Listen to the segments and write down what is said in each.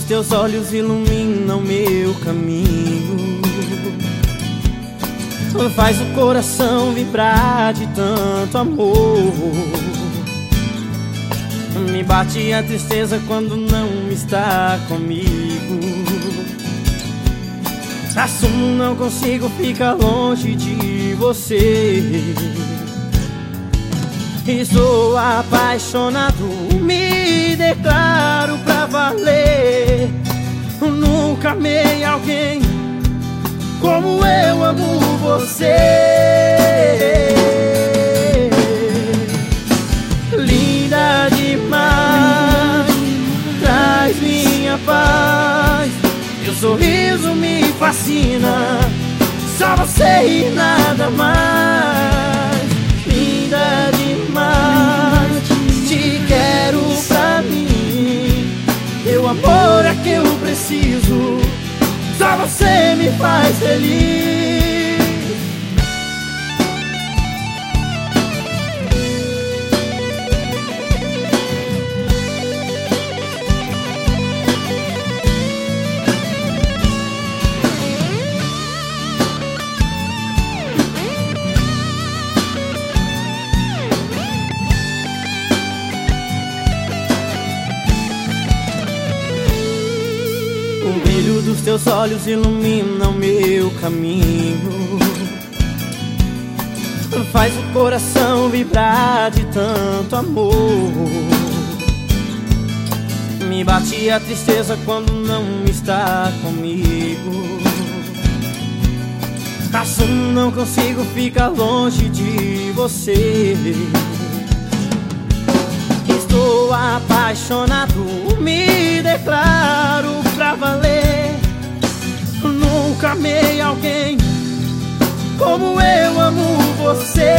teus olhos iluminam meu caminho, faz o coração vibrar de tanto amor. Me bate a tristeza quando não está comigo. Assumo, não consigo ficar longe de você. Estou apaixonado, me declaro pra valer. Nunca amei alguém como eu amo você. Linda demais, traz minha paz. Teu sorriso me fascina, só você e nada mais. Linda demais, te quero pra mim. Teu amor é que eu preciso, só você me faz feliz. O brilho dos teus olhos ilumina o meu caminho, faz o coração vibrar de tanto amor. Me bate a tristeza quando não está comigo. Assumo, não consigo ficar longe de você. Estou apaixonado, me declaro pra valer. Nunca amei alguém como eu amo você.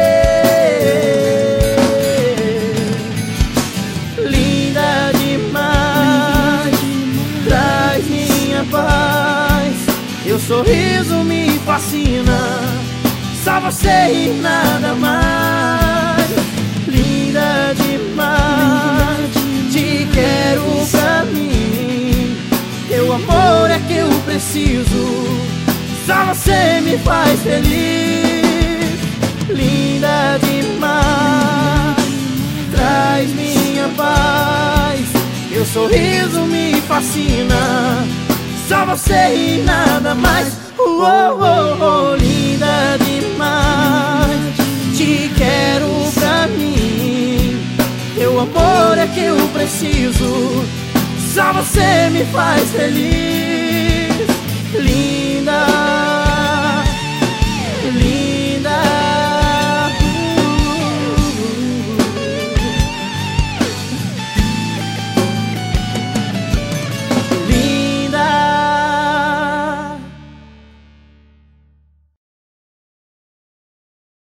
Linda demais, traz minha paz. Teu sorriso me fascina, só você e nada mais. Linda demais, te quero pra mim. Teu amor é que eu preciso, só você me faz feliz. Linda demais, traz minha paz. Teu sorriso me fascina, só você e nada mais. Linda demais, te quero pra mim. Teu amor é que eu preciso, só você me faz feliz. Linda